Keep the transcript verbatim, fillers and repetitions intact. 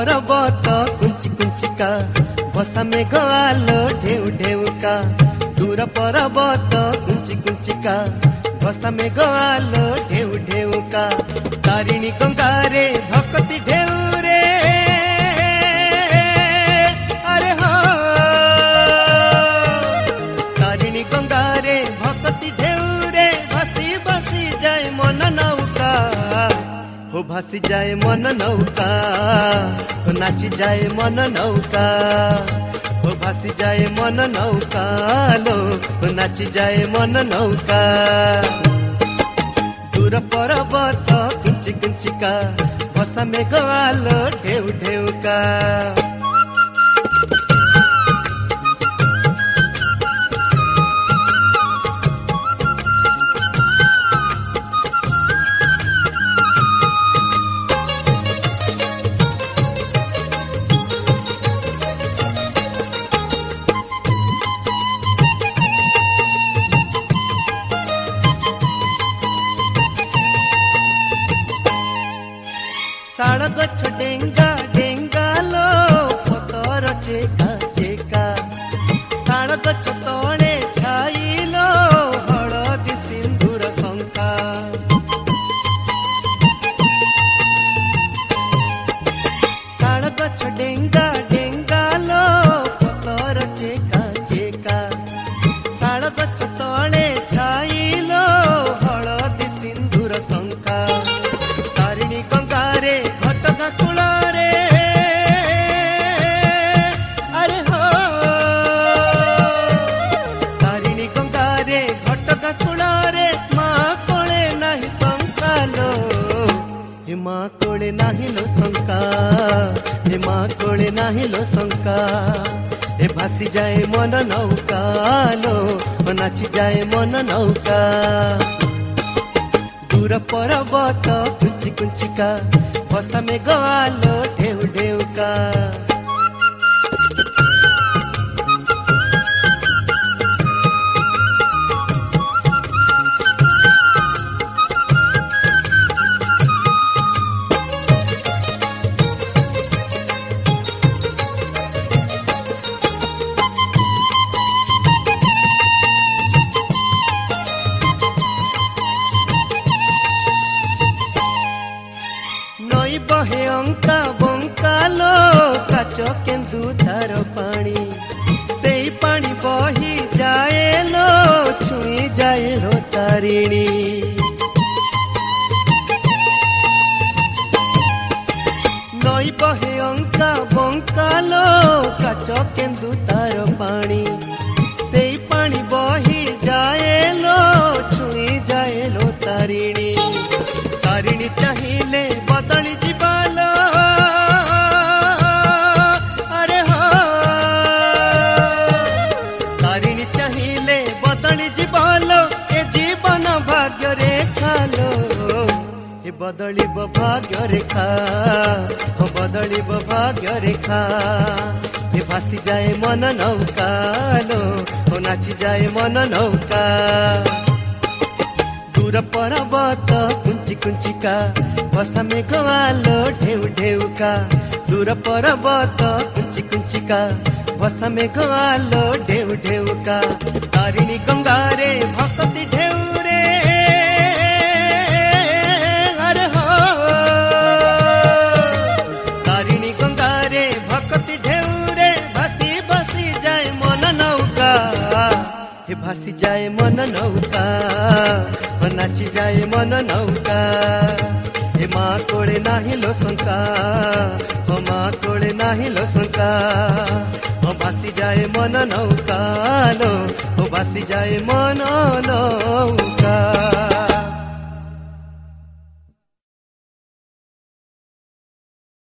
पर्वत कुंची कुंचिका बसा मेघ आलो ढेउ ढेउका दूर पर्वत कुंची कुंचिका बसा मेघ आलो ढेउ ढेउका तारिणी गंगारे भक्ति ढेउ रे अरे हो तारिणी गंगारे भक्ति ढेउ रे भासी भासी जाए मन नौका हो भासी जाए मन नौका हो नाची जाए मन नौका हो भासी जाए मन नौका लो हो नाची जाए मन नौका दूर पर्वत कुंची कुंचिका बसा मेघ आलो ढेउ ढेउका शाल गछ डेंगा डेंगा लो पतर चेका चेका शाल गछ तले छाइलो हळदी सिंदूर शंका शाल गछ डेंगा डेंगा लो पतर चेका चेका शाल गछ तले छाइलो हळदी सिंदूर शंका तारिणी गंगारे घटगा कूଳରେ अरे हो तारिणी गंगारे घटगा कूଳରେ माँ कोळे नाही शंका लो हे माँ कोळे नाही लो शंका हे माँ कोळे नाही लो शंका हे भासी जाए मन नौका लो नाची जाए मन नौका दूर पर्वत कुंची कुंचिका बसा मेघ आलो ढेउ ढेउका नई बहे अंका बंका लो काच केन्दु धार पानी से पानी बही जाए लो छुई जाए लो तारिणी नई बहे अंका बंका लो काच केन्दु धार पानी से पानी बही जाए लो छुई जाए लो तारिणी तारिणी चाहिए बदली जीवालो अरे हो तारिणी चाहिए बदली जीवालो ए जीवन भाग्य रेखा लो ए बदली भाग्य रेखा हो बदली भाग्य रेखा ए भासी जाए मन नौका लो हो नाची जाए मन नौका दूर पर्वत कुंची कुंचिका बसा मेघ आलो ढेउ ढेउका दूर पर्वत कुंची कुंचिका बसा मेघ आलो ढेउ ढेउका तारिणी गंगारे भक्ति ढेउ रे अरे हो तारिणी गंगारे भक्ति ढेउ रे भासी भासी जाए मन नौका हे भासी जाए मन नौका नाची जाए मन नौका हे माँ कोळे नाही लो शंका हो माँ कोळे नाही लो शंका हो भासी जाए मन नौका लो हो भासी जाए मन नौका।